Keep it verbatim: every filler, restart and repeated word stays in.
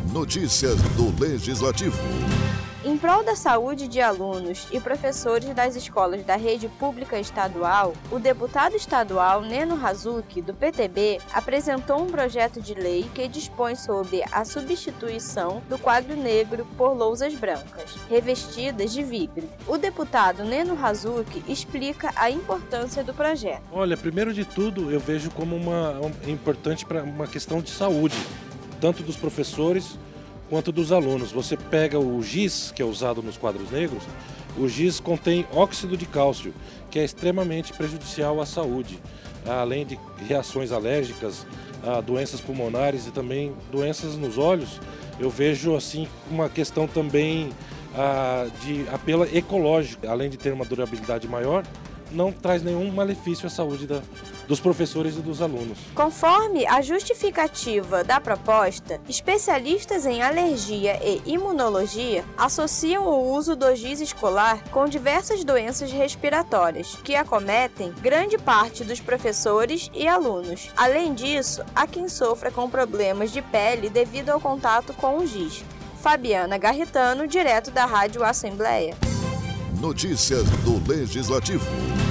Notícias do Legislativo. Em prol da saúde de alunos e professores das escolas da rede pública estadual, o deputado estadual Neno Razuki, do P T B, apresentou um projeto de lei que dispõe sobre a substituição do quadro negro por lousas brancas, revestidas de vidro. O deputado Neno Razuki explica a importância do projeto. Olha, primeiro de tudo, eu vejo como uma, um, importante para uma questão de saúde, tanto dos professores quanto dos alunos. Você pega o giz, que é usado nos quadros negros, o giz contém óxido de cálcio, que é extremamente prejudicial à saúde, além de reações alérgicas, a doenças pulmonares e também doenças nos olhos. Eu vejo assim uma questão também a, de apelo ecológico, além de ter uma durabilidade maior, não traz nenhum malefício à saúde da, dos professores e dos alunos. Conforme a justificativa da proposta, especialistas em alergia e imunologia associam o uso do giz escolar com diversas doenças respiratórias, que acometem grande parte dos professores e alunos. Além disso, há quem sofra com problemas de pele devido ao contato com o giz. Fabiana Garritano, direto da Rádio Assembleia. Notícias do Legislativo.